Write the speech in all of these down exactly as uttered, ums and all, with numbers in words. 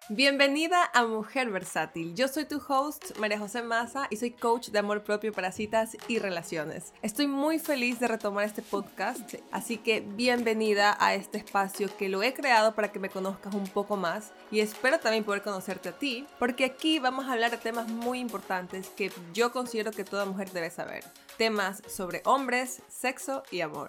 Bienvenida a Mujer Versátil. Yo soy tu host, María José Maza, y soy coach de amor propio para citas y relaciones. Estoy muy feliz de retomar este podcast, así que bienvenida a este espacio que lo he creado para que me conozcas un poco más y espero también poder conocerte a ti, porque aquí vamos a hablar de temas muy importantes que yo considero que toda mujer debe saber. Temas sobre hombres, sexo y amor.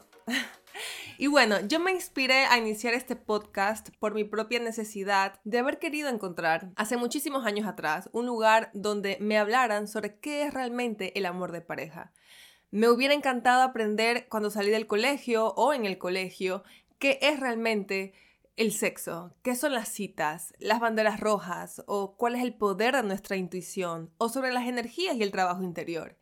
Y bueno, yo me inspiré a iniciar este podcast por mi propia necesidad de haber querido encontrar, hace muchísimos años atrás, un lugar donde me hablaran sobre qué es realmente el amor de pareja. Me hubiera encantado aprender cuando salí del colegio o en el colegio qué es realmente el sexo, qué son las citas, las banderas rojas o cuál es el poder de nuestra intuición o sobre las energías y el trabajo interior.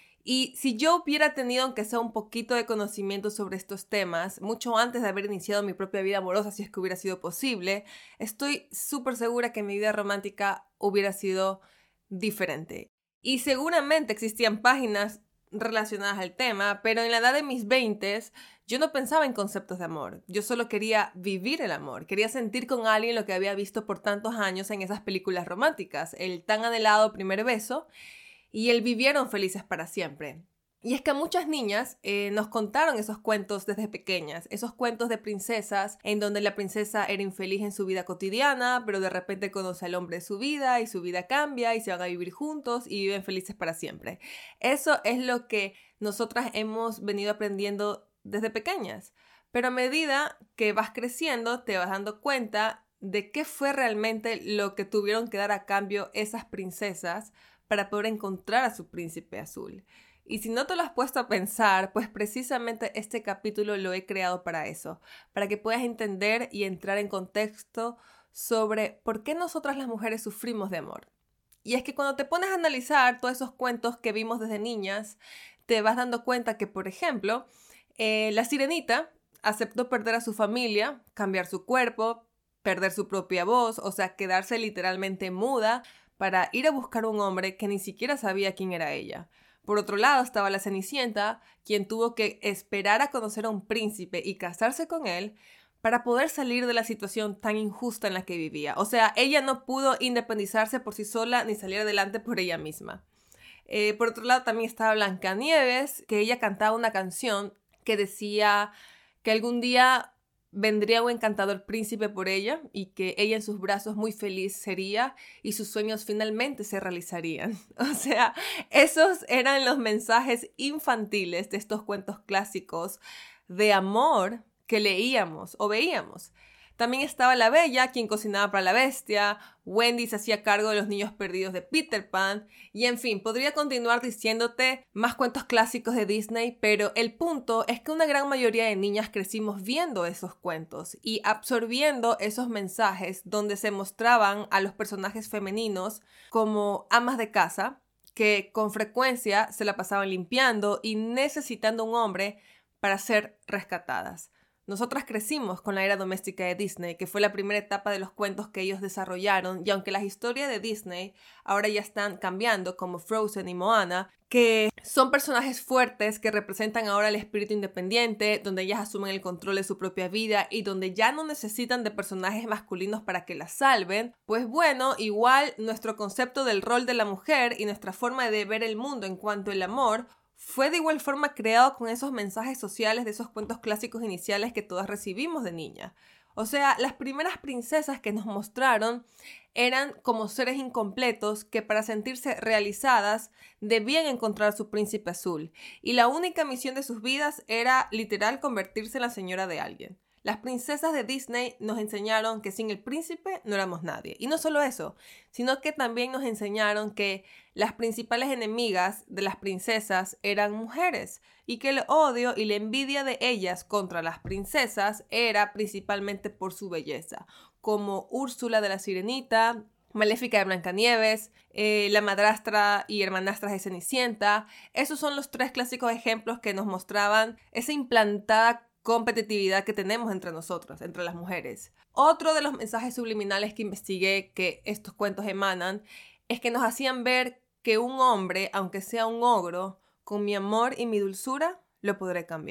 Y si yo hubiera tenido, aunque sea un poquito de conocimiento sobre estos temas, mucho antes de haber iniciado mi propia vida amorosa, si es que hubiera sido posible, estoy súper segura que mi vida romántica hubiera sido diferente. Y seguramente existían páginas relacionadas al tema, pero en la edad de mis veintes yo no pensaba en conceptos de amor. Yo solo quería vivir el amor, quería sentir con alguien lo que había visto por tantos años en esas películas románticas, el tan anhelado primer beso, y el vivieron felices para siempre. Y es que muchas niñas eh, nos contaron esos cuentos desde pequeñas, esos cuentos de princesas en donde la princesa era infeliz en su vida cotidiana, pero de repente conoce al hombre de su vida y su vida cambia y se van a vivir juntos y viven felices para siempre. Eso es lo que nosotras hemos venido aprendiendo desde pequeñas. Pero a medida que vas creciendo te vas dando cuenta de qué fue realmente lo que tuvieron que dar a cambio esas princesas para poder encontrar a su príncipe azul. Y si no te lo has puesto a pensar, pues precisamente este capítulo lo he creado para eso, para que puedas entender y entrar en contexto sobre por qué nosotras las mujeres sufrimos de amor. Y es que cuando te pones a analizar todos esos cuentos que vimos desde niñas, te vas dando cuenta que, por ejemplo, eh, la sirenita aceptó perder a su familia, cambiar su cuerpo, perder su propia voz, o sea, quedarse literalmente muda, para ir a buscar un hombre que ni siquiera sabía quién era ella. Por otro lado estaba la Cenicienta, quien tuvo que esperar a conocer a un príncipe y casarse con él para poder salir de la situación tan injusta en la que vivía. O sea, ella no pudo independizarse por sí sola ni salir adelante por ella misma. Eh, por otro lado también estaba Blancanieves, que ella cantaba una canción que decía que algún día vendría un encantador príncipe por ella y que ella en sus brazos muy feliz sería y sus sueños finalmente se realizarían. O sea, esos eran los mensajes infantiles de estos cuentos clásicos de amor que leíamos o veíamos. También estaba la Bella, quien cocinaba para la bestia, Wendy se hacía cargo de los niños perdidos de Peter Pan, y en fin, podría continuar diciéndote más cuentos clásicos de Disney, pero el punto es que una gran mayoría de niñas crecimos viendo esos cuentos y absorbiendo esos mensajes donde se mostraban a los personajes femeninos como amas de casa, que con frecuencia se la pasaban limpiando y necesitando un hombre para ser rescatadas. Nosotras crecimos con la era doméstica de Disney, que fue la primera etapa de los cuentos que ellos desarrollaron, y aunque las historias de Disney ahora ya están cambiando, como Frozen y Moana, que son personajes fuertes que representan ahora el espíritu independiente, donde ellas asumen el control de su propia vida y donde ya no necesitan de personajes masculinos para que las salven, pues bueno, igual nuestro concepto del rol de la mujer y nuestra forma de ver el mundo en cuanto al amor fue de igual forma creado con esos mensajes sociales de esos cuentos clásicos iniciales que todas recibimos de niña. O sea, las primeras princesas que nos mostraron eran como seres incompletos que para sentirse realizadas debían encontrar a su príncipe azul. Y la única misión de sus vidas era literal convertirse en la señora de alguien. Las princesas de Disney nos enseñaron que sin el príncipe no éramos nadie. Y no solo eso, sino que también nos enseñaron que las principales enemigas de las princesas eran mujeres y que el odio y la envidia de ellas contra las princesas era principalmente por su belleza, como Úrsula de la Sirenita, Maléfica de Blancanieves, eh, la madrastra y hermanastras de Cenicienta. Esos son los tres clásicos ejemplos que nos mostraban esa implantada competitividad que tenemos entre nosotros, entre las mujeres. Otro de los mensajes subliminales que investigué que estos cuentos emanan es que nos hacían ver que un hombre, aunque sea un ogro, con mi amor y mi dulzura, lo podré cambiar.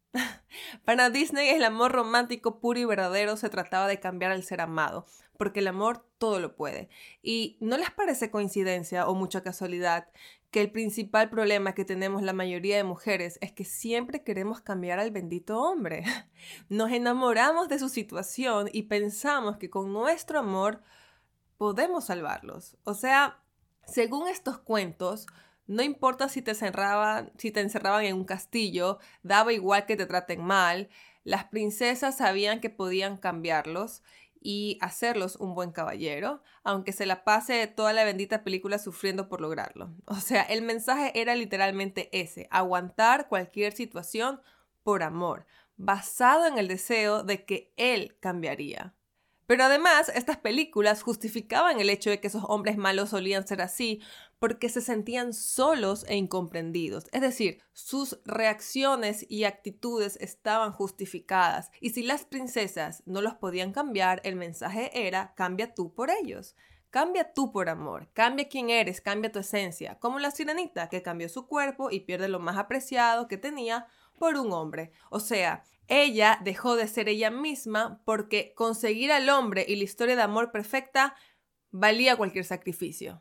Para Disney el amor romántico puro y verdadero se trataba de cambiar al ser amado, porque el amor todo lo puede. ¿Y no les parece coincidencia o mucha casualidad que el principal problema que tenemos la mayoría de mujeres es que siempre queremos cambiar al bendito hombre? Nos enamoramos de su situación y pensamos que con nuestro amor podemos salvarlos. O sea, según estos cuentos, no importa si te encerraban, si te encerraban en un castillo, daba igual que te traten mal, las princesas sabían que podían cambiarlos y hacerlos un buen caballero, aunque se la pase toda la bendita película sufriendo por lograrlo. O sea, el mensaje era literalmente ese: aguantar cualquier situación por amor, basado en el deseo de que él cambiaría. Pero además, estas películas justificaban el hecho de que esos hombres malos solían ser así porque se sentían solos e incomprendidos. Es decir, sus reacciones y actitudes estaban justificadas. Y si las princesas no los podían cambiar, el mensaje era: cambia tú por ellos. Cambia tú por amor, cambia quién eres, cambia tu esencia. Como la sirenita, que cambió su cuerpo y pierde lo más apreciado que tenía por un hombre. O sea, ella dejó de ser ella misma porque conseguir al hombre y la historia de amor perfecta valía cualquier sacrificio.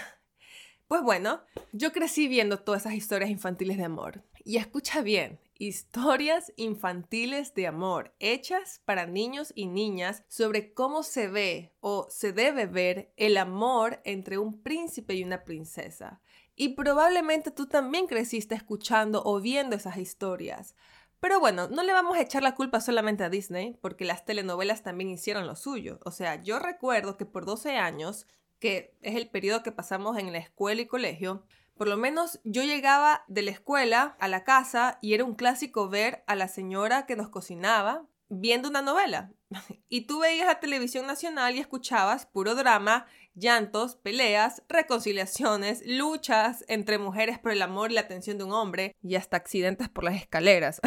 Pues bueno, yo crecí viendo todas esas historias infantiles de amor. Y escucha bien, historias infantiles de amor hechas para niños y niñas sobre cómo se ve o se debe ver el amor entre un príncipe y una princesa. Y probablemente tú también creciste escuchando o viendo esas historias. Pero bueno, no le vamos a echar la culpa solamente a Disney, porque las telenovelas también hicieron lo suyo. O sea, yo recuerdo que por doce años, que es el periodo que pasamos en la escuela y colegio, por lo menos yo llegaba de la escuela a la casa y era un clásico ver a la señora que nos cocinaba viendo una novela. Y tú veías la televisión nacional y escuchabas puro drama, llantos, peleas, reconciliaciones, luchas entre mujeres por el amor y la atención de un hombre y hasta accidentes por las escaleras.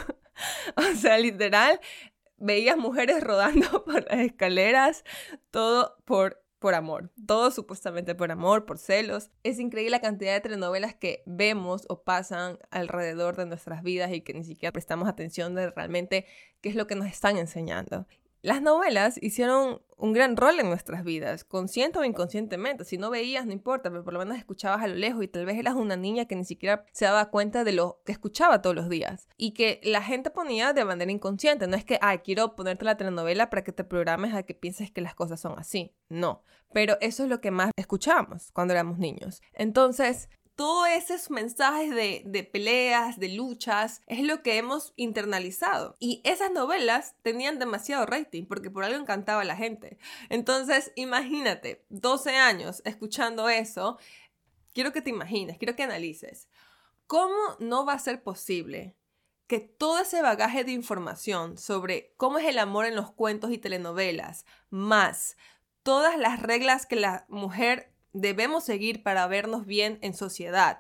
O sea, literal, veías mujeres rodando por las escaleras, todo por por amor, todo supuestamente por amor, por celos. Es increíble la cantidad de telenovelas que vemos o pasan alrededor de nuestras vidas y que ni siquiera prestamos atención de realmente qué es lo que nos están enseñando. Las novelas hicieron un gran rol en nuestras vidas, consciente o inconscientemente. Si no veías, no importa, pero por lo menos escuchabas a lo lejos y tal vez eras una niña que ni siquiera se daba cuenta de lo que escuchaba todos los días. Y que la gente ponía de manera inconsciente. No es que, ay, quiero ponerte la telenovela para que te programes a que pienses que las cosas son así. No. Pero eso es lo que más escuchábamos cuando éramos niños. Entonces, todos esos mensajes de, de peleas, de luchas, es lo que hemos internalizado. Y esas novelas tenían demasiado rating porque por algo encantaba a la gente. Entonces, imagínate, doce años escuchando eso. Quiero que te imagines, quiero que analices. ¿Cómo no va a ser posible que todo ese bagaje de información sobre cómo es el amor en los cuentos y telenovelas, más todas las reglas que la mujer debemos seguir para vernos bien en sociedad,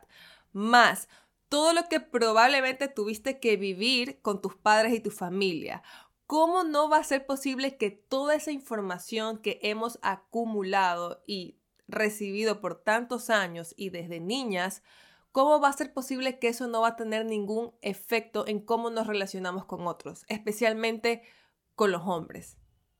más todo lo que probablemente tuviste que vivir con tus padres y tu familia? ¿Cómo no va a ser posible que toda esa información que hemos acumulado y recibido por tantos años y desde niñas, cómo va a ser posible que eso no va a tener ningún efecto en cómo nos relacionamos con otros, especialmente con los hombres?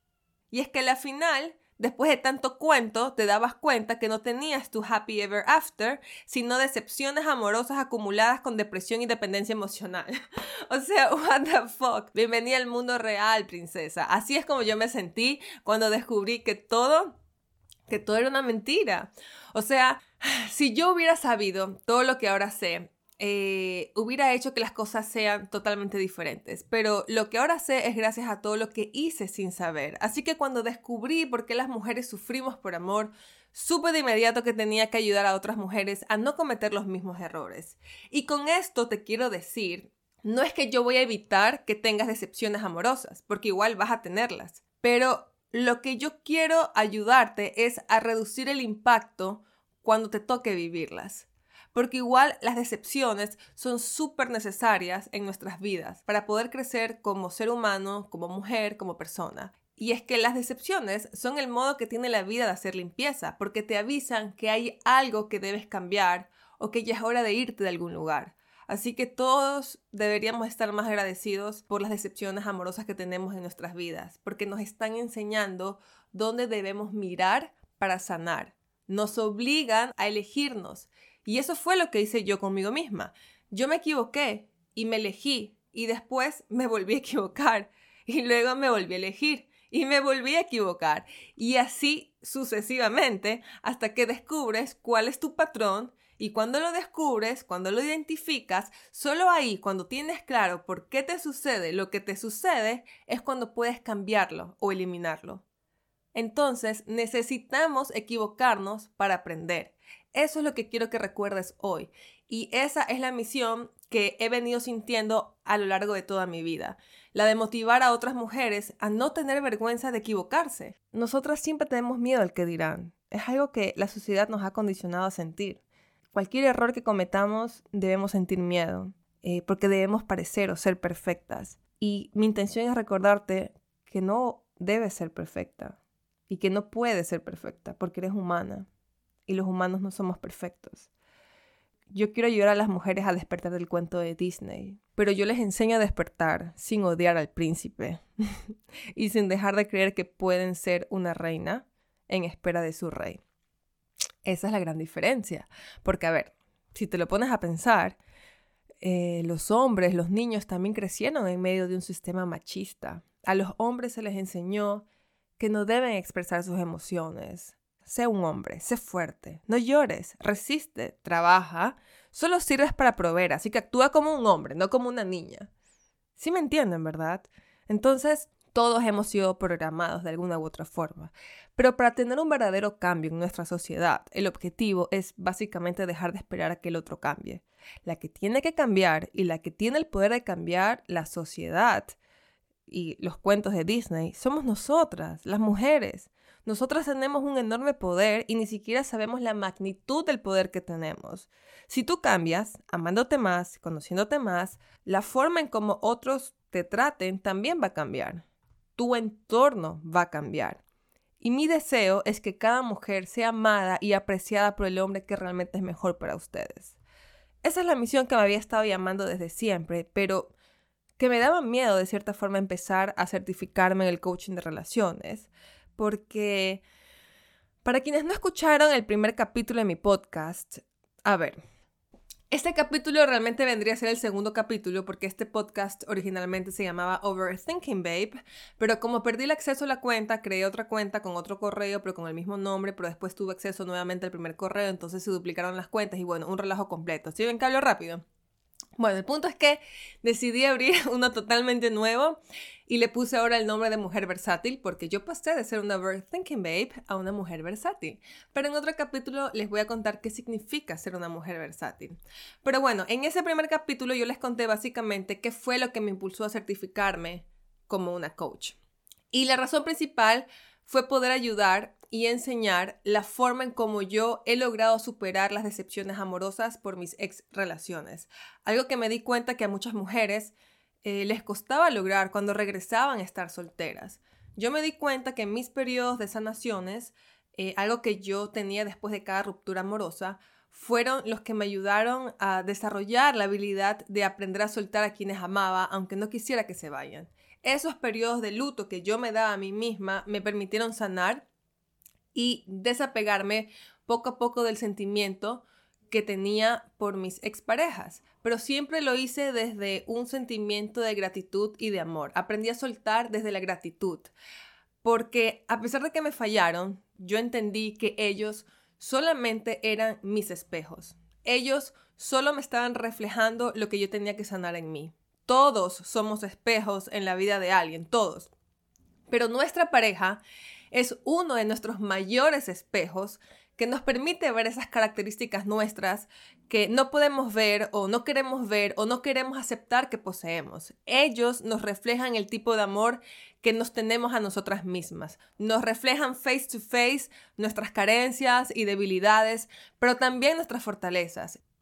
Y es que al final, después de tanto cuento, te dabas cuenta que no tenías tu happy ever after, sino decepciones amorosas acumuladas con depresión y dependencia emocional. O sea, what the fuck. Bienvenida al mundo real, princesa. Así es como yo me sentí cuando descubrí que todo, que todo era una mentira. O sea, si yo hubiera sabido todo lo que ahora sé, Eh, hubiera hecho que las cosas sean totalmente diferentes, pero lo que ahora sé es gracias a todo lo que hice sin saber. Así que cuando descubrí por qué las mujeres sufrimos por amor, supe de inmediato que tenía que ayudar a otras mujeres a no cometer los mismos errores. Y con esto te quiero decir, no es que yo voy a evitar que tengas decepciones amorosas, porque igual vas a tenerlas, pero lo que yo quiero ayudarte es a reducir el impacto cuando te toque vivirlas. Porque igual las decepciones son súper necesarias en nuestras vidas para poder crecer como ser humano, como mujer, como persona. Y es que las decepciones son el modo que tiene la vida de hacer limpieza, porque te avisan que hay algo que debes cambiar o que ya es hora de irte de algún lugar. Así que todos deberíamos estar más agradecidos por las decepciones amorosas que tenemos en nuestras vidas, porque nos están enseñando dónde debemos mirar para sanar. Nos obligan a elegirnos. Y eso fue lo que hice yo conmigo misma. Yo me equivoqué y me elegí y después me volví a equivocar y luego me volví a elegir y me volví a equivocar y así sucesivamente hasta que descubres cuál es tu patrón. Y cuando lo descubres, cuando lo identificas, solo ahí, cuando tienes claro por qué te sucede lo que te sucede, es cuando puedes cambiarlo o eliminarlo. Entonces, necesitamos equivocarnos para aprender. Eso es lo que quiero que recuerdes hoy. Y esa es la misión que he venido sintiendo a lo largo de toda mi vida. La de motivar a otras mujeres a no tener vergüenza de equivocarse. Nosotras siempre tenemos miedo al que dirán. Es algo que la sociedad nos ha condicionado a sentir. Cualquier error que cometamos debemos sentir miedo, eh, porque debemos parecer o ser perfectas. Y mi intención es recordarte que no debes ser perfecta y que no puedes ser perfecta porque eres humana y los humanos no somos perfectos. Yo quiero ayudar a las mujeres a despertar del cuento de Disney, pero yo les enseño a despertar sin odiar al príncipe y sin dejar de creer que pueden ser una reina en espera de su rey. Esa es la gran diferencia. Porque, a ver, si te lo pones a pensar, eh, los hombres, los niños también crecieron en medio de un sistema machista. A los hombres se les enseñó que no deben expresar sus emociones. Sé un hombre, sé fuerte, no llores, resiste, trabaja. Solo sirves para proveer, así que actúa como un hombre, no como una niña. ¿Sí me entienden, verdad? Entonces, todos hemos sido programados de alguna u otra forma. Pero para tener un verdadero cambio en nuestra sociedad, el objetivo es básicamente dejar de esperar a que el otro cambie. La que tiene que cambiar y la que tiene el poder de cambiar la sociedad y los cuentos de Disney somos nosotras, las mujeres. Nosotras tenemos un enorme poder y ni siquiera sabemos la magnitud del poder que tenemos. Si tú cambias, amándote más, conociéndote más, la forma en cómo otros te traten también va a cambiar. Tu entorno va a cambiar. Y mi deseo es que cada mujer sea amada y apreciada por el hombre que realmente es mejor para ustedes. Esa es la misión que me había estado llamando desde siempre, pero que me daba miedo de cierta forma empezar a certificarme en el coaching de relaciones. Porque para quienes no escucharon el primer capítulo de mi podcast, a ver, este capítulo realmente vendría a ser el segundo capítulo porque este podcast originalmente se llamaba Overthinking Babe, pero como perdí el acceso a la cuenta, creé otra cuenta con otro correo, pero con el mismo nombre, pero después tuve acceso nuevamente al primer correo, entonces se duplicaron las cuentas y bueno, un relajo completo. ¿Sí ven que hablo rápido? Bueno, el punto es que decidí abrir uno totalmente nuevo y le puse ahora el nombre de Mujer Versátil porque yo pasé de ser una Overthinking Babe a una mujer versátil. Pero en otro capítulo les voy a contar qué significa ser una mujer versátil. Pero bueno, en ese primer capítulo yo les conté básicamente qué fue lo que me impulsó a certificarme como una coach. Y la razón principal fue poder ayudar y enseñar la forma en cómo yo he logrado superar las decepciones amorosas por mis ex relaciones. Algo que me di cuenta que a muchas mujeres eh, les costaba lograr cuando regresaban a estar solteras. Yo me di cuenta que en mis periodos de sanaciones, eh, algo que yo tenía después de cada ruptura amorosa, fueron los que me ayudaron a desarrollar la habilidad de aprender a soltar a quienes amaba, aunque no quisiera que se vayan. Esos periodos de luto que yo me daba a mí misma me permitieron sanar y desapegarme poco a poco del sentimiento que tenía por mis exparejas. Pero siempre lo hice desde un sentimiento de gratitud y de amor. Aprendí a soltar desde la gratitud. Porque a pesar de que me fallaron, yo entendí que ellos solamente eran mis espejos. Ellos solo me estaban reflejando lo que yo tenía que sanar en mí. Todos somos espejos en la vida de alguien, todos. Pero nuestra pareja es uno de nuestros mayores espejos que nos permite ver esas características nuestras que no podemos ver o no queremos ver o no queremos aceptar que poseemos. Ellos nos reflejan el tipo de amor que nos tenemos a nosotras mismas. Nos reflejan face to face nuestras carencias y debilidades, pero también nuestras fortalezas.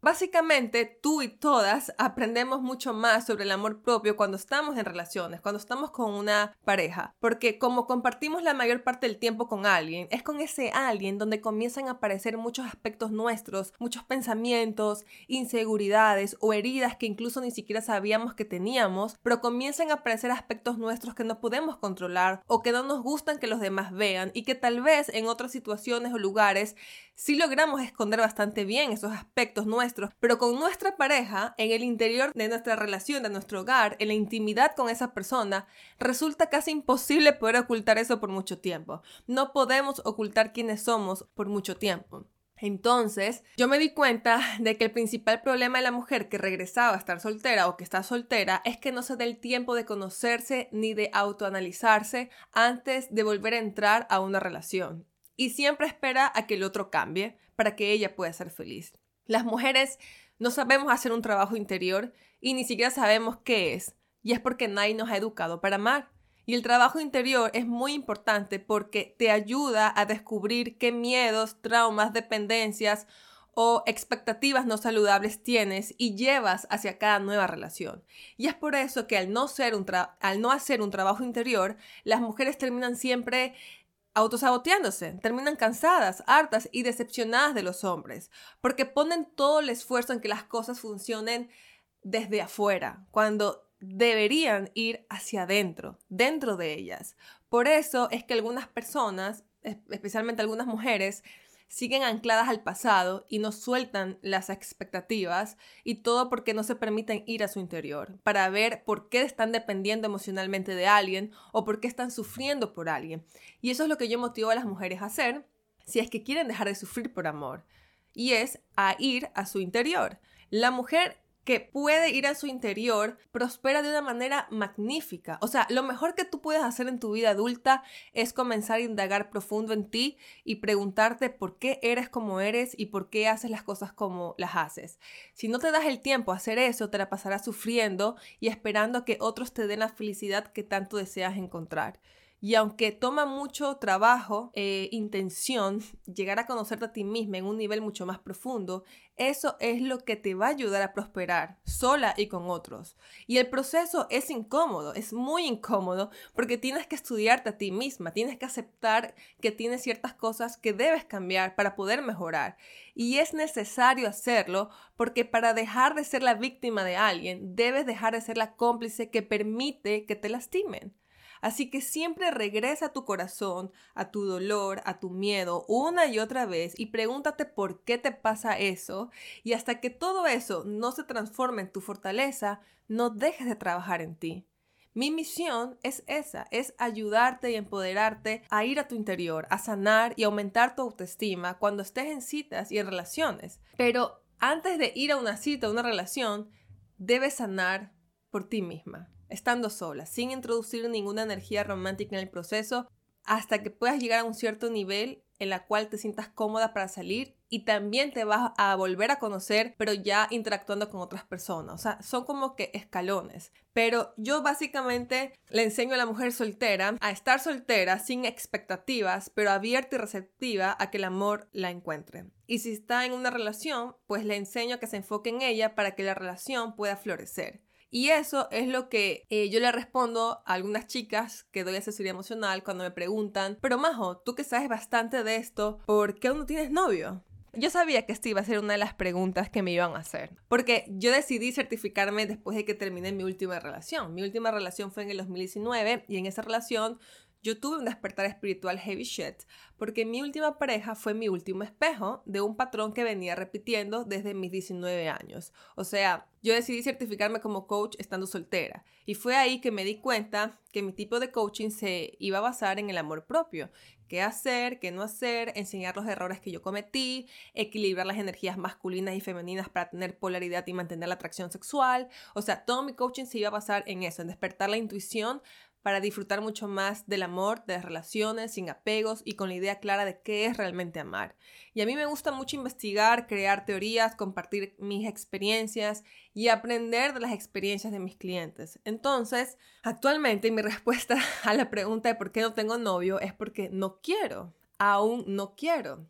Básicamente, tú y todas aprendemos mucho más sobre el amor propio cuando estamos en relaciones, cuando estamos con una pareja, porque como compartimos la mayor parte del tiempo con alguien, es con ese alguien donde comienzan a aparecer muchos aspectos nuestros, muchos pensamientos, inseguridades o heridas que incluso ni siquiera sabíamos que teníamos, pero comienzan a aparecer aspectos nuestros que no podemos controlar o que no nos gustan que los demás vean y que tal vez en otras situaciones o lugares sí logramos esconder bastante bien esos aspectos nuestros, pero con nuestra pareja, en el interior de nuestra relación, de nuestro hogar, en la intimidad con esa persona, resulta casi imposible poder ocultar eso por mucho tiempo. No podemos ocultar quiénes somos por mucho tiempo. Entonces, yo me di cuenta de que el principal problema de la mujer que regresaba a estar soltera o que está soltera es que no se da el tiempo de conocerse ni de autoanalizarse antes de volver a entrar a una relación. Y siempre espera a que el otro cambie para que ella pueda ser feliz. Las mujeres no sabemos hacer un trabajo interior y ni siquiera sabemos qué es, y es porque nadie nos ha educado para amar. Y el trabajo interior es muy importante porque te ayuda a descubrir qué miedos, traumas, dependencias o expectativas no saludables tienes y llevas hacia cada nueva relación. Y es por eso que al no, ser un tra- al no hacer un trabajo interior, las mujeres terminan siempre autosaboteándose, terminan cansadas, hartas y decepcionadas de los hombres, porque ponen todo el esfuerzo en que las cosas funcionen desde afuera, cuando deberían ir hacia adentro, dentro de ellas. Por eso es que algunas personas, especialmente algunas mujeres, siguen ancladas al pasado y no sueltan las expectativas, y todo porque no se permiten ir a su interior para ver por qué están dependiendo emocionalmente de alguien o por qué están sufriendo por alguien. Y eso es lo que yo motivo a las mujeres a hacer si es que quieren dejar de sufrir por amor, y es a ir a su interior. La mujer que puede ir a su interior prospera de una manera magnífica. O sea, lo mejor que tú puedes hacer en tu vida adulta es comenzar a indagar profundo en ti y preguntarte por qué eres como eres y por qué haces las cosas como las haces. Si no te das el tiempo a hacer eso, te la pasarás sufriendo y esperando a que otros te den la felicidad que tanto deseas encontrar. Y aunque toma mucho trabajo, eh, intención, llegar a conocerte a ti misma en un nivel mucho más profundo, eso es lo que te va a ayudar a prosperar, sola y con otros. Y el proceso es incómodo, es muy incómodo, porque tienes que estudiarte a ti misma, tienes que aceptar que tienes ciertas cosas que debes cambiar para poder mejorar. Y es necesario hacerlo porque para dejar de ser la víctima de alguien, debes dejar de ser la cómplice que permite que te lastimen. Así que siempre regresa a tu corazón, a tu dolor, a tu miedo, una y otra vez y pregúntate por qué te pasa eso, y hasta que todo eso no se transforme en tu fortaleza, no dejes de trabajar en ti. Mi misión es esa, es ayudarte y empoderarte a ir a tu interior, a sanar y aumentar tu autoestima cuando estés en citas y en relaciones. Pero antes de ir a una cita o una relación, debes sanar por ti misma, estando sola, sin introducir ninguna energía romántica en el proceso, hasta que puedas llegar a un cierto nivel en la cual te sientas cómoda para salir, y también te vas a volver a conocer, pero ya interactuando con otras personas. O sea, son como que escalones. Pero yo básicamente le enseño a la mujer soltera a estar soltera sin expectativas, pero abierta y receptiva a que el amor la encuentre. Y si está en una relación, pues le enseño a que se enfoque en ella para que la relación pueda florecer. Y eso es lo que eh, yo le respondo a algunas chicas que doy asesoría emocional cuando me preguntan: pero Majo, tú que sabes bastante de esto, ¿por qué aún no tienes novio? Yo sabía que esta iba a ser una de las preguntas que me iban a hacer, porque yo decidí certificarme después de que terminé mi última relación. Mi última relación fue en el dos mil diecinueve, y en esa relación yo tuve un despertar espiritual heavy shit, porque mi última pareja fue mi último espejo de un patrón que venía repitiendo desde mis diecinueve años. O sea, yo decidí certificarme como coach estando soltera, y fue ahí que me di cuenta que mi tipo de coaching se iba a basar en el amor propio. Qué hacer, qué no hacer, enseñar los errores que yo cometí, equilibrar las energías masculinas y femeninas para tener polaridad y mantener la atracción sexual. O sea, todo mi coaching se iba a basar en eso, en despertar la intuición para disfrutar mucho más del amor, de las relaciones, sin apegos y con la idea clara de qué es realmente amar. Y a mí me gusta mucho investigar, crear teorías, compartir mis experiencias y aprender de las experiencias de mis clientes. Entonces, actualmente mi respuesta a la pregunta de por qué no tengo novio es porque no quiero, aún no quiero.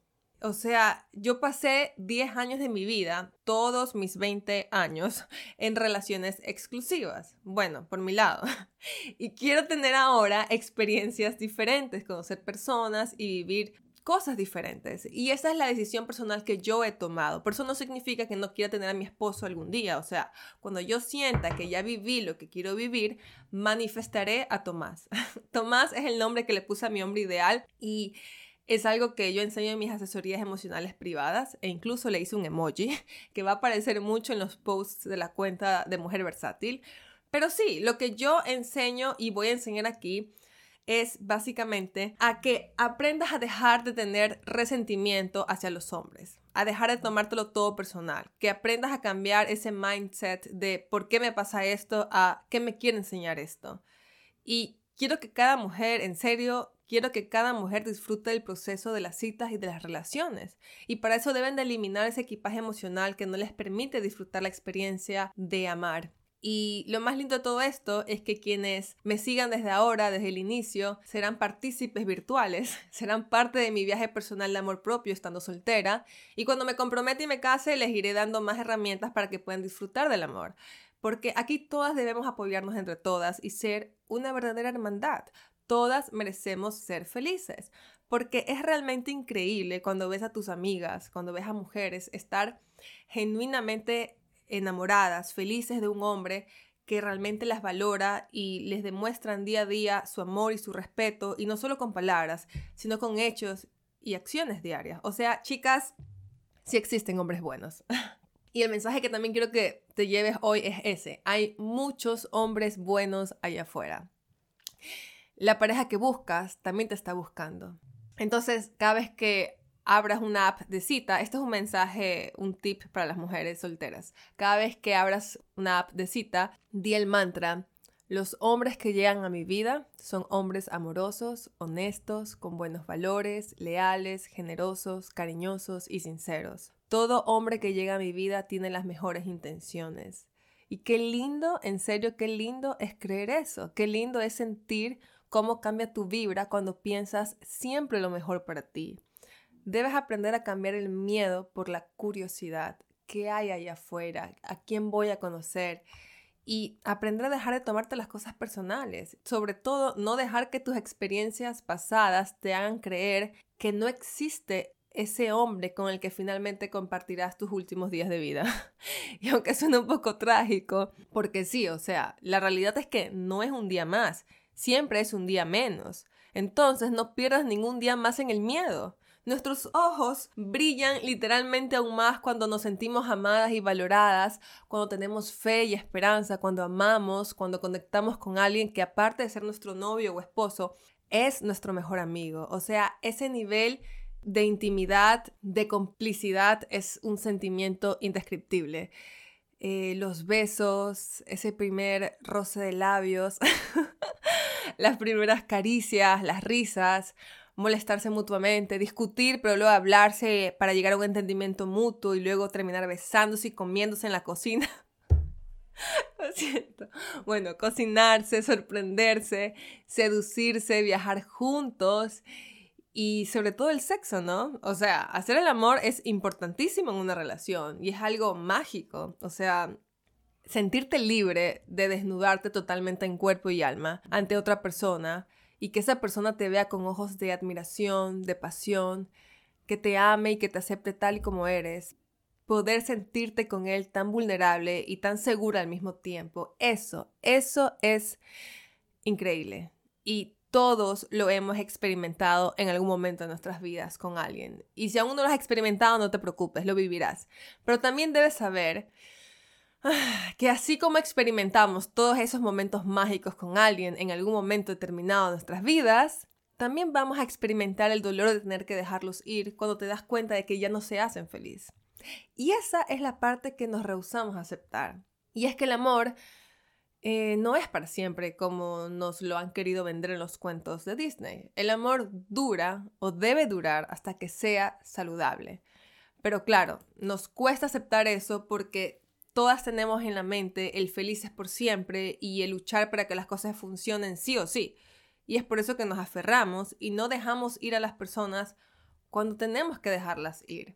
O sea, yo pasé diez años de mi vida, todos mis veinte años, en relaciones exclusivas. Bueno, por mi lado. Y quiero tener ahora experiencias diferentes, conocer personas y vivir cosas diferentes. Y esa es la decisión personal que yo he tomado. Por eso no significa que no quiera tener a mi esposo algún día. O sea, cuando yo sienta que ya viví lo que quiero vivir, manifestaré a Tomás. Tomás es el nombre que le puse a mi hombre ideal y es algo que yo enseño en mis asesorías emocionales privadas e incluso le hice un emoji que va a aparecer mucho en los posts de la cuenta de Mujer Versátil. Pero sí, lo que yo enseño y voy a enseñar aquí es básicamente a que aprendas a dejar de tener resentimiento hacia los hombres, a dejar de tomártelo todo personal, que aprendas a cambiar ese mindset de ¿por qué me pasa esto? A ¿qué me quiere enseñar esto? Y quiero que cada mujer, en serio, quiero que cada mujer disfrute del proceso de las citas y de las relaciones. Y para eso deben de eliminar ese equipaje emocional que no les permite disfrutar la experiencia de amar. Y lo más lindo de todo esto es que quienes me sigan desde ahora, desde el inicio, serán partícipes virtuales, serán parte de mi viaje personal de amor propio estando soltera. Y cuando me comprometa y me case, les iré dando más herramientas para que puedan disfrutar del amor. Porque aquí todas debemos apoyarnos entre todas y ser una verdadera hermandad. Todas merecemos ser felices. Porque es realmente increíble cuando ves a tus amigas, cuando ves a mujeres estar genuinamente enamoradas, felices de un hombre que realmente las valora y les demuestran día a día su amor y su respeto, y no solo con palabras, sino con hechos y acciones diarias. O sea, chicas, sí existen hombres buenos. Y el mensaje que también quiero que te lleves hoy es ese. Hay muchos hombres buenos allá afuera. La pareja que buscas también te está buscando. Entonces, cada vez que abras una app de cita, esto es un mensaje, un tip para las mujeres solteras. Cada vez que abras una app de cita, di el mantra: los hombres que llegan a mi vida son hombres amorosos, honestos, con buenos valores, leales, generosos, cariñosos y sinceros. Todo hombre que llega a mi vida tiene las mejores intenciones. Y qué lindo, en serio, qué lindo es creer eso. Qué lindo es sentir cómo cambia tu vibra cuando piensas siempre lo mejor para ti. Debes aprender a cambiar el miedo por la curiosidad. ¿Qué hay allá afuera? ¿A quién voy a conocer? Y aprender a dejar de tomarte las cosas personales. Sobre todo, no dejar que tus experiencias pasadas te hagan creer que no existe ese hombre con el que finalmente compartirás tus últimos días de vida. Y aunque suene un poco trágico, porque sí, o sea, la realidad es que no es un día más, siempre es un día menos. Entonces no pierdas ningún día más en el miedo. Nuestros ojos brillan literalmente aún más cuando nos sentimos amadas y valoradas, cuando tenemos fe y esperanza, cuando amamos, cuando conectamos con alguien que aparte de ser nuestro novio o esposo, es nuestro mejor amigo. O sea, ese nivel de intimidad, de complicidad es un sentimiento indescriptible. Eh, los besos, ese primer roce de labios, las primeras caricias, las risas, molestarse mutuamente, discutir, pero luego hablarse para llegar a un entendimiento mutuo y luego terminar besándose y comiéndose en la cocina. Lo siento. Bueno, cocinarse, sorprenderse, seducirse, viajar juntos y sobre todo el sexo, ¿no? O sea, hacer el amor es importantísimo en una relación y es algo mágico. O sea, sentirte libre de desnudarte totalmente en cuerpo y alma ante otra persona y que esa persona te vea con ojos de admiración, de pasión, que te ame y que te acepte tal y como eres. Poder sentirte con él tan vulnerable y tan segura al mismo tiempo. Eso, eso es increíble. Y todos lo hemos experimentado en algún momento de nuestras vidas con alguien. Y si aún no lo has experimentado, no te preocupes, lo vivirás. Pero también debes saber que así como experimentamos todos esos momentos mágicos con alguien en algún momento determinado de nuestras vidas, también vamos a experimentar el dolor de tener que dejarlos ir cuando te das cuenta de que ya no se hacen feliz. Y esa es la parte que nos rehusamos a aceptar. Y es que el amor eh, no es para siempre como nos lo han querido vender en los cuentos de Disney. El amor dura o debe durar hasta que sea saludable. Pero claro, nos cuesta aceptar eso porque todas tenemos en la mente el felices por siempre y el luchar para que las cosas funcionen sí o sí. Y es por eso que nos aferramos y no dejamos ir a las personas cuando tenemos que dejarlas ir.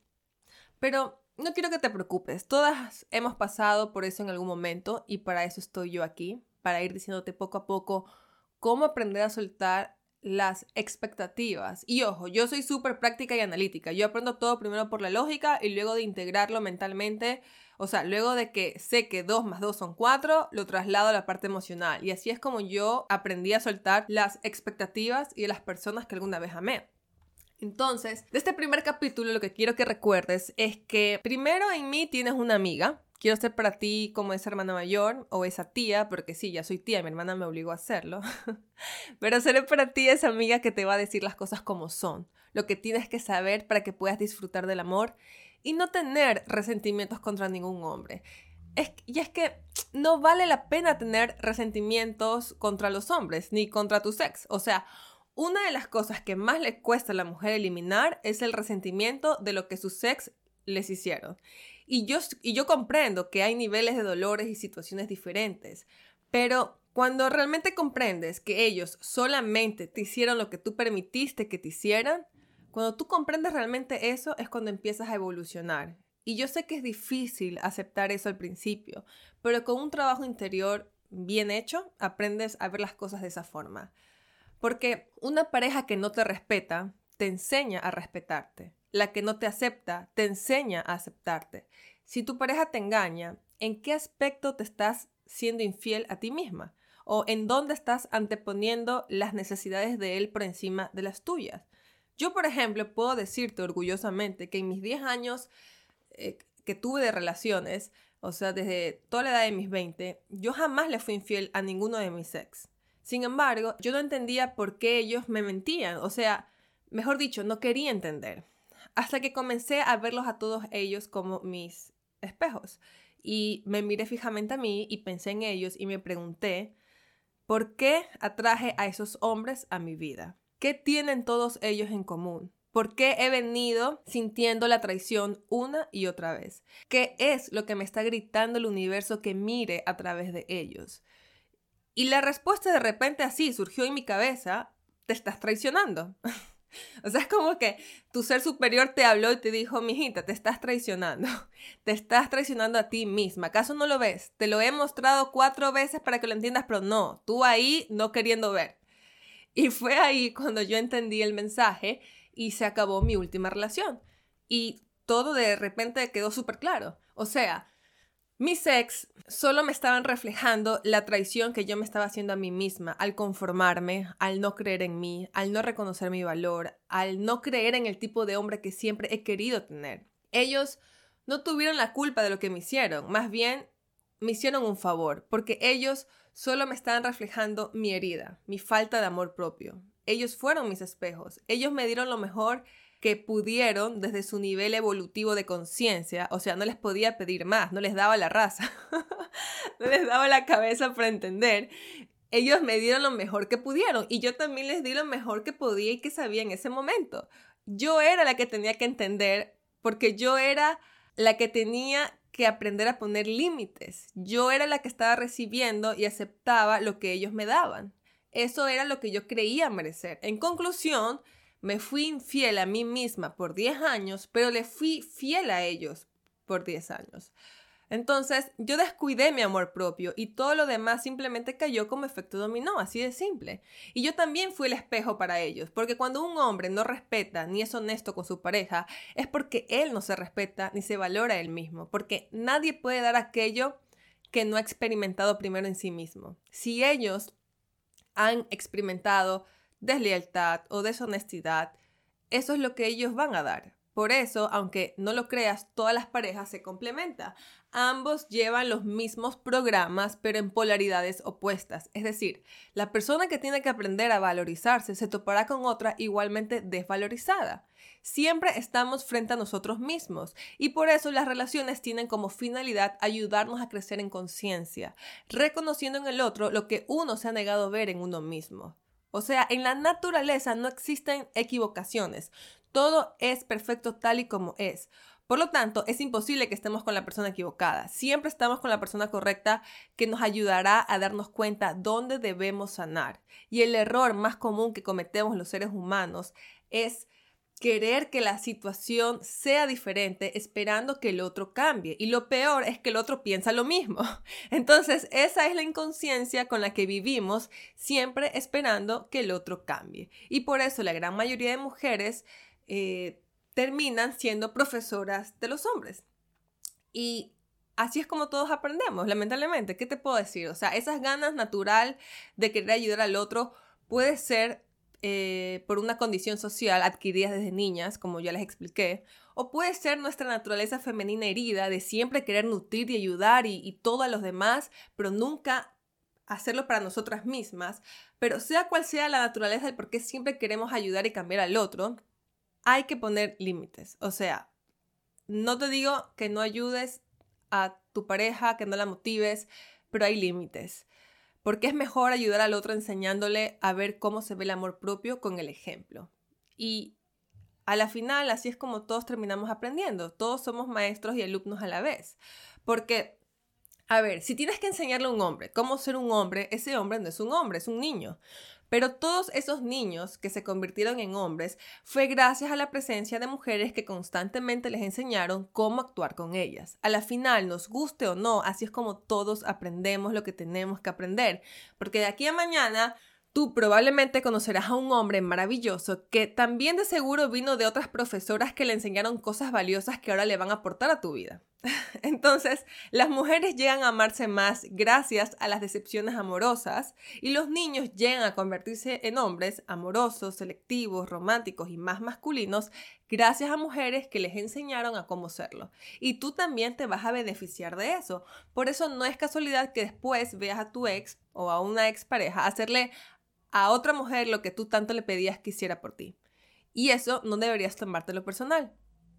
Pero no quiero que te preocupes, todas hemos pasado por eso en algún momento y para eso estoy yo aquí, para ir diciéndote poco a poco cómo aprender a soltar las expectativas. Y ojo, yo soy súper práctica y analítica. Yo aprendo todo primero por la lógica y luego de integrarlo mentalmente. O sea, luego de que sé que dos más dos son cuatro, lo traslado a la parte emocional. Y así es como yo aprendí a soltar las expectativas y de las personas que alguna vez amé. Entonces, de este primer capítulo lo que quiero que recuerdes es que primero en mí tienes una amiga. Quiero ser para ti como esa hermana mayor o esa tía, porque sí, ya soy tía, mi hermana me obligó a hacerlo. Pero seré para ti esa amiga que te va a decir las cosas como son, lo que tienes que saber para que puedas disfrutar del amor y no tener resentimientos contra ningún hombre. Es, y es que no vale la pena tener resentimientos contra los hombres, ni contra tu ex. O sea, una de las cosas que más le cuesta a la mujer eliminar es el resentimiento de lo que sus ex les hicieron. Y yo, y yo comprendo que hay niveles de dolores y situaciones diferentes, pero cuando realmente comprendes que ellos solamente te hicieron lo que tú permitiste que te hicieran, cuando tú comprendes realmente eso es cuando empiezas a evolucionar. Y yo sé que es difícil aceptar eso al principio, pero con un trabajo interior bien hecho, aprendes a ver las cosas de esa forma. Porque una pareja que no te respeta, te enseña a respetarte. La que no te acepta, te enseña a aceptarte. Si tu pareja te engaña, ¿en qué aspecto te estás siendo infiel a ti misma? ¿O en dónde estás anteponiendo las necesidades de él por encima de las tuyas? Yo, por ejemplo, puedo decirte orgullosamente que en mis diez años eh, que tuve de relaciones, o sea, desde toda la edad de mis veinte, yo jamás le fui infiel a ninguno de mis ex. Sin embargo, yo no entendía por qué ellos me mentían, o sea, mejor dicho, no quería entender. Hasta que comencé a verlos a todos ellos como mis espejos. Y me miré fijamente a mí y pensé en ellos y me pregunté, ¿por qué atraje a esos hombres a mi vida? ¿Qué tienen todos ellos en común? ¿Por qué he venido sintiendo la traición una y otra vez? ¿Qué es lo que me está gritando el universo que mire a través de ellos? Y la respuesta de repente así surgió en mi cabeza, te estás traicionando. O sea, es como que tu ser superior te habló y te dijo, mijita, te estás traicionando. Te estás traicionando a ti misma. ¿Acaso no lo ves? Te lo he mostrado cuatro veces para que lo entiendas, pero no, tú ahí no queriendo ver. Y fue ahí cuando yo entendí el mensaje y se acabó mi última relación. Y todo de repente quedó súper claro. O sea, mis ex solo me estaban reflejando la traición que yo me estaba haciendo a mí misma al conformarme, al no creer en mí, al no reconocer mi valor, al no creer en el tipo de hombre que siempre he querido tener. Ellos no tuvieron la culpa de lo que me hicieron, más bien me hicieron un favor, porque ellos solo me estaban reflejando mi herida, mi falta de amor propio. Ellos fueron mis espejos, ellos me dieron lo mejor que pudieron desde su nivel evolutivo de conciencia, o sea, no les podía pedir más, no les daba la raza, no les daba la cabeza para entender. Ellos me dieron lo mejor que pudieron y yo también les di lo mejor que podía y que sabía en ese momento. Yo era la que tenía que entender porque yo era la que tenía que aprender a poner límites. Yo era la que estaba recibiendo y aceptaba lo que ellos me daban. Eso era lo que yo creía merecer. En conclusión, me fui infiel a mí misma por diez años, pero le fui fiel a ellos por diez años. Entonces, yo descuidé mi amor propio y todo lo demás simplemente cayó como efecto dominó, así de simple. Y yo también fui el espejo para ellos, porque cuando un hombre no respeta ni es honesto con su pareja, es porque él no se respeta ni se valora a él mismo, porque nadie puede dar aquello que no ha experimentado primero en sí mismo. Si ellos han experimentado deslealtad o deshonestidad, eso es lo que ellos van a dar. Por eso, aunque no lo creas, todas las parejas se complementan. Ambos llevan los mismos programas, pero en polaridades opuestas. Es decir, la persona que tiene que aprender a valorizarse se topará con otra igualmente desvalorizada. Siempre estamos frente a nosotros mismos y por eso las relaciones tienen como finalidad ayudarnos a crecer en conciencia, reconociendo en el otro lo que uno se ha negado a ver en uno mismo. O sea, en la naturaleza no existen equivocaciones. Todo es perfecto tal y como es. Por lo tanto, es imposible que estemos con la persona equivocada. Siempre estamos con la persona correcta que nos ayudará a darnos cuenta dónde debemos sanar. Y el error más común que cometemos los seres humanos es querer que la situación sea diferente esperando que el otro cambie. Y lo peor es que el otro piensa lo mismo. Entonces, esa es la inconsciencia con la que vivimos, siempre esperando que el otro cambie. Y por eso la gran mayoría de mujeres eh, terminan siendo profesoras de los hombres. Y así es como todos aprendemos, lamentablemente. ¿Qué te puedo decir? O sea, esas ganas natural de querer ayudar al otro puede ser Eh, por una condición social adquirida desde niñas, como ya les expliqué, o puede ser nuestra naturaleza femenina herida de siempre querer nutrir y ayudar y, y todo a los demás, pero nunca hacerlo para nosotras mismas. Pero sea cual sea la naturaleza del por qué siempre queremos ayudar y cambiar al otro, hay que poner límites. O sea, no te digo que no ayudes a tu pareja, que no la motives, pero hay límites. Porque es mejor ayudar al otro enseñándole a ver cómo se ve el amor propio con el ejemplo. Y a la final, así es como todos terminamos aprendiendo. Todos somos maestros y alumnos a la vez. Porque, a ver, si tienes que enseñarle a un hombre cómo ser un hombre, ese hombre no es un hombre, es un niño. Pero todos esos niños que se convirtieron en hombres fue gracias a la presencia de mujeres que constantemente les enseñaron cómo actuar con ellas. A la final, nos guste o no, así es como todos aprendemos lo que tenemos que aprender. Porque de aquí a mañana, tú probablemente conocerás a un hombre maravilloso que también de seguro vino de otras profesoras que le enseñaron cosas valiosas que ahora le van a aportar a tu vida. Entonces, las mujeres llegan a amarse más gracias a las decepciones amorosas y los niños llegan a convertirse en hombres amorosos, selectivos, románticos y más masculinos gracias a mujeres que les enseñaron a cómo serlo. Y tú también te vas a beneficiar de eso. Por eso no es casualidad que después veas a tu ex o a una expareja hacerle a otra mujer lo que tú tanto le pedías que hiciera por ti. Y eso no deberías tomártelo personal,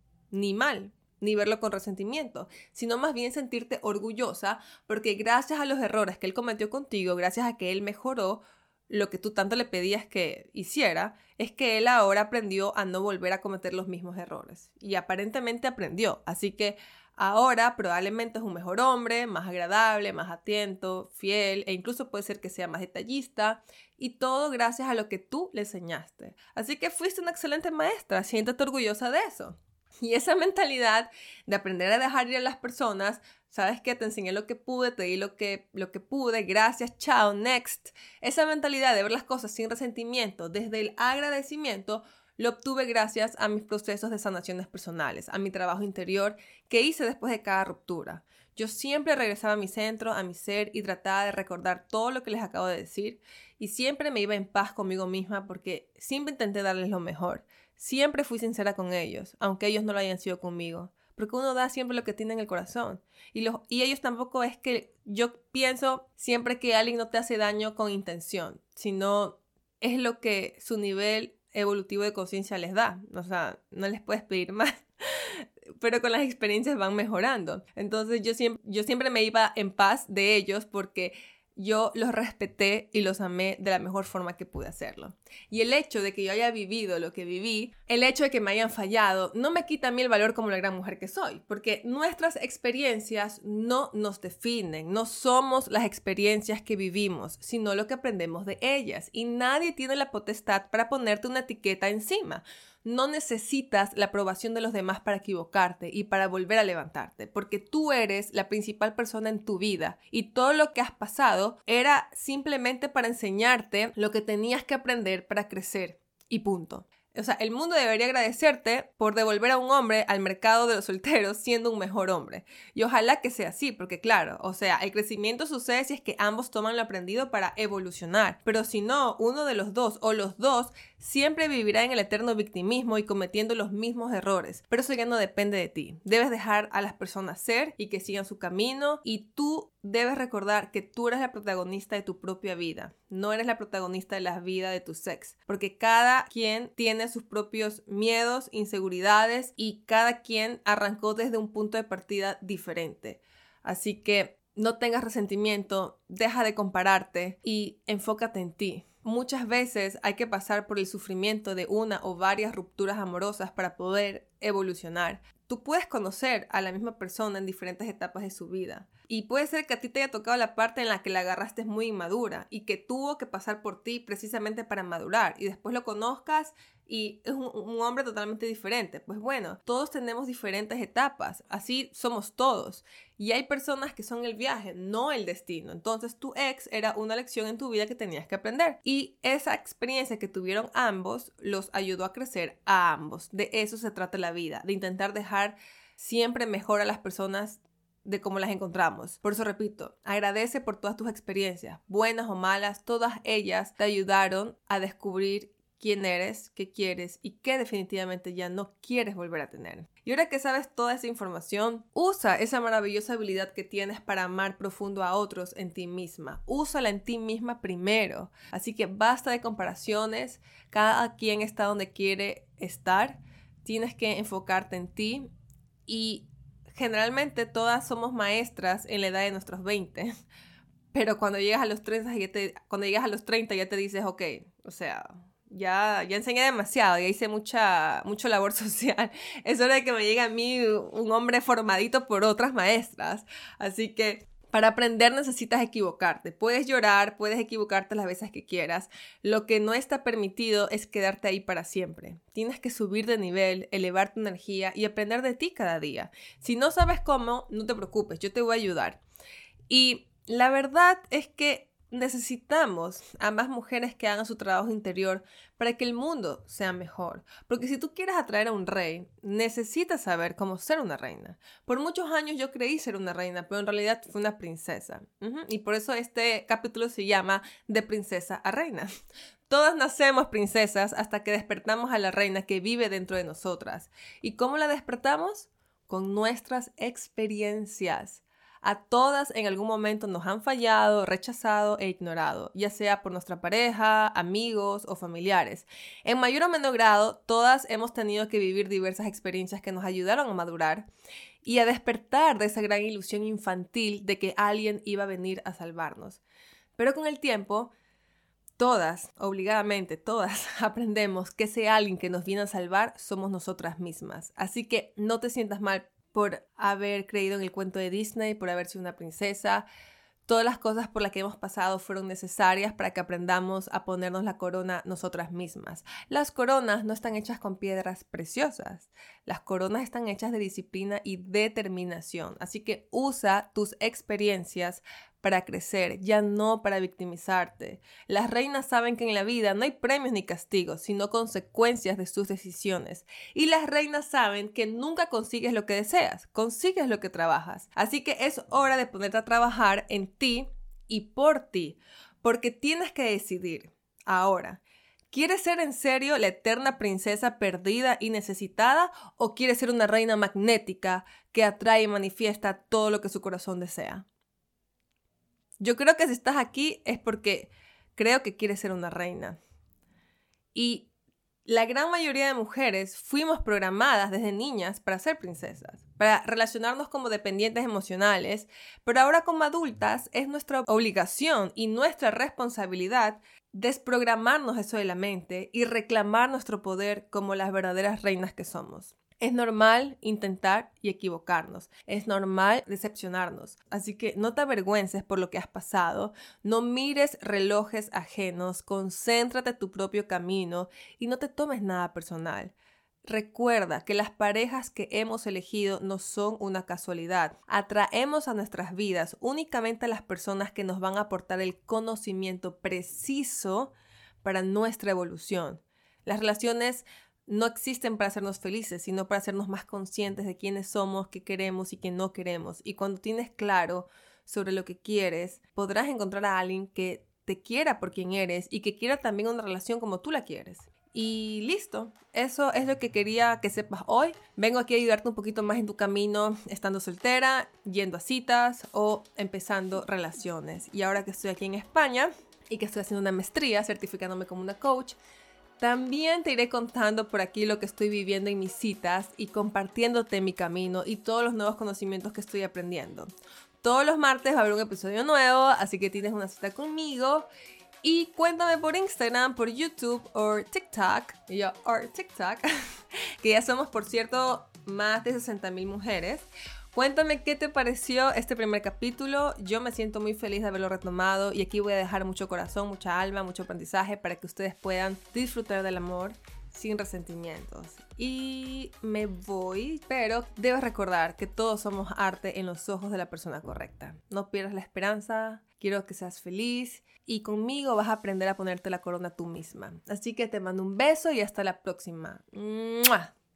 ni mal, ni verlo con resentimiento, sino más bien sentirte orgullosa porque gracias a los errores que él cometió contigo, gracias a que él mejoró lo que tú tanto le pedías que hiciera, es que él ahora aprendió a no volver a cometer los mismos errores. Y aparentemente aprendió, así que ahora probablemente es un mejor hombre, más agradable, más atento, fiel e incluso puede ser que sea más detallista y todo gracias a lo que tú le enseñaste. Así que fuiste una excelente maestra, siéntate orgullosa de eso. Y esa mentalidad de aprender a dejar ir a las personas, ¿sabes qué? Te enseñé lo que pude, te di lo que, lo que pude, gracias, chao, next. Esa mentalidad de ver las cosas sin resentimiento, desde el agradecimiento, lo obtuve gracias a mis procesos de sanaciones personales, a mi trabajo interior que hice después de cada ruptura. Yo siempre regresaba a mi centro, a mi ser y trataba de recordar todo lo que les acabo de decir y siempre me iba en paz conmigo misma porque siempre intenté darles lo mejor. Siempre fui sincera con ellos, aunque ellos no lo hayan sido conmigo. Porque uno da siempre lo que tiene en el corazón. Y, los, y ellos tampoco es que yo pienso siempre que alguien no te hace daño con intención, sino es lo que su nivel evolutivo de conciencia les da. O sea, no les puedes pedir más. Pero con las experiencias van mejorando. Entonces yo siempre, yo siempre me iba en paz de ellos porque yo los respeté y los amé de la mejor forma que pude hacerlo. Y el hecho de que yo haya vivido lo que viví, el hecho de que me hayan fallado, no me quita a mí el valor como la gran mujer que soy, porque nuestras experiencias no nos definen, no somos las experiencias que vivimos, sino lo que aprendemos de ellas. Y nadie tiene la potestad para ponerte una etiqueta encima. No necesitas la aprobación de los demás para equivocarte y para volver a levantarte, porque tú eres la principal persona en tu vida y todo lo que has pasado era simplemente para enseñarte lo que tenías que aprender para crecer y punto. O sea, el mundo debería agradecerte por devolver a un hombre al mercado de los solteros siendo un mejor hombre. Y ojalá que sea así, porque claro, o sea, el crecimiento sucede si es que ambos toman lo aprendido para evolucionar. Pero si no, uno de los dos o los dos siempre vivirá en el eterno victimismo y cometiendo los mismos errores. Pero eso ya no depende de ti. Debes dejar a las personas ser y que sigan su camino y tú debes recordar que tú eres la protagonista de tu propia vida. No eres la protagonista de la vida de tu ex. Porque cada quien tiene sus propios miedos, inseguridades y cada quien arrancó desde un punto de partida diferente. Así que no tengas resentimiento, deja de compararte y enfócate en ti. Muchas veces hay que pasar por el sufrimiento de una o varias rupturas amorosas para poder evolucionar. Tú puedes conocer a la misma persona en diferentes etapas de su vida. Y puede ser que a ti te haya tocado la parte en la que la agarraste muy inmadura y que tuvo que pasar por ti precisamente para madurar y después lo conozcas y es un, un hombre totalmente diferente. Pues bueno, todos tenemos diferentes etapas, así somos todos. Y hay personas que son el viaje, no el destino. Entonces tu ex era una lección en tu vida que tenías que aprender. Y esa experiencia que tuvieron ambos los ayudó a crecer a ambos. De eso se trata la vida, de intentar dejar siempre mejor a las personas de cómo las encontramos. Por eso repito, agradece por todas tus experiencias, buenas o malas, todas ellas te ayudaron a descubrir quién eres, qué quieres y qué definitivamente ya no quieres volver a tener. Y ahora que sabes toda esa información, usa esa maravillosa habilidad que tienes para amar profundo a otros en ti misma. Úsala en ti misma primero. Así que basta de comparaciones, cada quien está donde quiere estar, tienes que enfocarte en ti y generalmente todas somos maestras en la edad de nuestros veinte, pero cuando llegas a los treinta ya te, cuando llegas a los treinta ya te dices, ok, o sea, ya, ya enseñé demasiado, ya hice mucha, mucho labor social, es hora de que me llegue a mí un hombre formadito por otras maestras, así que para aprender necesitas equivocarte. Puedes llorar, puedes equivocarte las veces que quieras. Lo que no está permitido es quedarte ahí para siempre. Tienes que subir de nivel, elevar tu energía y aprender de ti cada día. Si no sabes cómo, no te preocupes, yo te voy a ayudar. Y la verdad es que necesitamos a más mujeres que hagan su trabajo interior para que el mundo sea mejor. Porque si tú quieres atraer a un rey, necesitas saber cómo ser una reina. Por muchos años yo creí ser una reina, pero en realidad fui una princesa. Uh-huh. Y por eso este capítulo se llama De princesa a reina. Todas nacemos princesas hasta que despertamos a la reina que vive dentro de nosotras. ¿Y cómo la despertamos? Con nuestras experiencias. A todas en algún momento nos han fallado, rechazado e ignorado, ya sea por nuestra pareja, amigos o familiares. En mayor o menor grado, todas hemos tenido que vivir diversas experiencias que nos ayudaron a madurar y a despertar de esa gran ilusión infantil de que alguien iba a venir a salvarnos. Pero con el tiempo, todas, obligadamente, todas aprendemos que ese alguien que nos viene a salvar somos nosotras mismas. Así que no te sientas mal por haber creído en el cuento de Disney, por haber sido una princesa. Todas las cosas por las que hemos pasado fueron necesarias para que aprendamos a ponernos la corona nosotras mismas. Las coronas no están hechas con piedras preciosas. Las coronas están hechas de disciplina y determinación. Así que usa tus experiencias para crecer, ya no para victimizarte. Las reinas saben que en la vida no hay premios ni castigos, sino consecuencias de sus decisiones. Y las reinas saben que nunca consigues lo que deseas, consigues lo que trabajas. Así que es hora de ponerte a trabajar en ti y por ti, porque tienes que decidir ahora. ¿Quieres ser en serio la eterna princesa perdida y necesitada o quieres ser una reina magnética que atrae y manifiesta todo lo que su corazón desea? Yo creo que si estás aquí es porque creo que quieres ser una reina. Y la gran mayoría de mujeres fuimos programadas desde niñas para ser princesas, para relacionarnos como dependientes emocionales, pero ahora como adultas es nuestra obligación y nuestra responsabilidad desprogramarnos eso de la mente y reclamar nuestro poder como las verdaderas reinas que somos. Es normal intentar y equivocarnos. Es normal decepcionarnos. Así que no te avergüences por lo que has pasado. No mires relojes ajenos. Concéntrate en tu propio camino y no te tomes nada personal. Recuerda que las parejas que hemos elegido no son una casualidad. Atraemos a nuestras vidas únicamente a las personas que nos van a aportar el conocimiento preciso para nuestra evolución. Las relaciones no existen para hacernos felices, sino para hacernos más conscientes de quiénes somos, qué queremos y qué no queremos. Y cuando tienes claro sobre lo que quieres, podrás encontrar a alguien que te quiera por quien eres y que quiera también una relación como tú la quieres. Y listo, eso es lo que quería que sepas hoy. Vengo aquí a ayudarte un poquito más en tu camino, estando soltera, yendo a citas o empezando relaciones. Y ahora que estoy aquí en España y que estoy haciendo una maestría, certificándome como una coach, también te iré contando por aquí lo que estoy viviendo en mis citas y compartiéndote mi camino y todos los nuevos conocimientos que estoy aprendiendo. Todos los martes va a haber un episodio nuevo, así que tienes una cita conmigo. Y cuéntame por Instagram, por YouTube o TikTok, y yo, or TikTok, que ya somos, por cierto, más de sesenta mil mujeres. Cuéntame qué te pareció este primer capítulo. Yo me siento muy feliz de haberlo retomado y aquí voy a dejar mucho corazón, mucha alma, mucho aprendizaje para que ustedes puedan disfrutar del amor sin resentimientos. Y me voy, pero debes recordar que todos somos arte en los ojos de la persona correcta. No pierdas la esperanza, quiero que seas feliz y conmigo vas a aprender a ponerte la corona tú misma. Así que te mando un beso y hasta la próxima. ¡Mua!